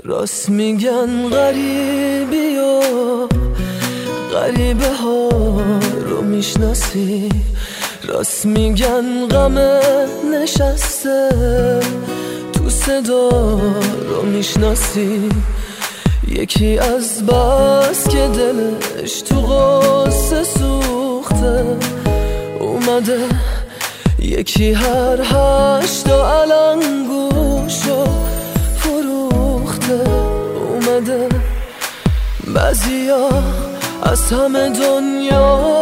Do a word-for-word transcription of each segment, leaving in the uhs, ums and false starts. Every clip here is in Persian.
راست میگن غریبی و غریبه ها رو میشناسی، راست میگن غم نشسته تو صدا رو میشناسی. یکی از بس که دلش تو غصه سوخته اومده، یکی هر هشتا علنگوشو فروخته اومده. بعضیا از همه دنیا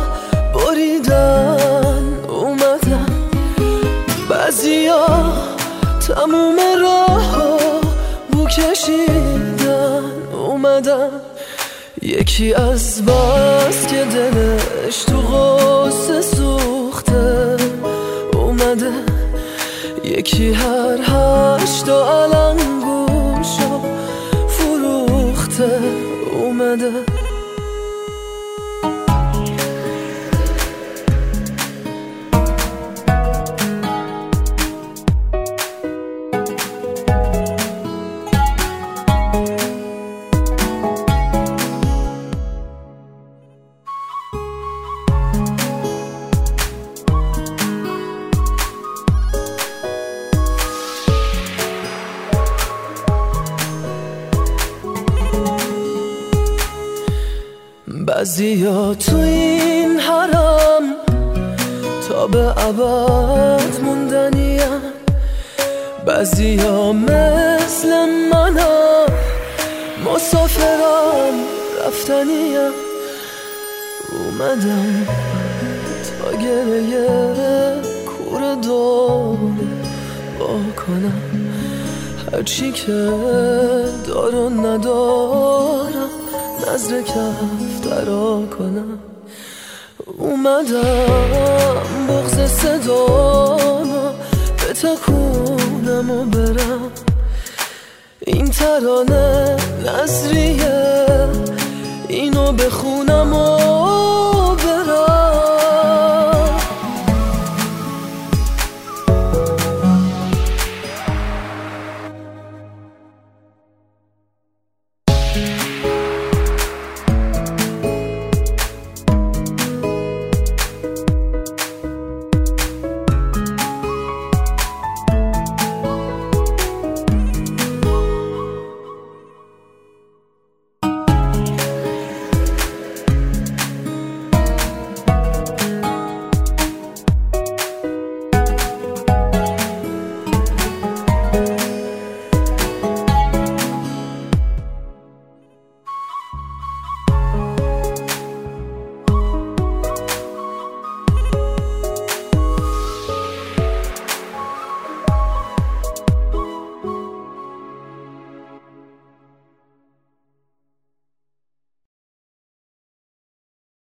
بریدن اومدن، بعضیا تموم راه بو کشیدن اومدن. یکی از بس که دلش تو غصه سوخته اومده، یکی هر هشتا علنگوشو فروخته اومده. بعضیا تو این حرم تا به ابد موندنیم، بعضیا مثل منم مسافرم رفتنیم. اومدم تا گریه کور دور با کنم، هرچی که دارم ندارم نظر کف درا کنم. اومدم بغض صدامو بتکونم و برم، این ترانه نظریه اینو بخونم و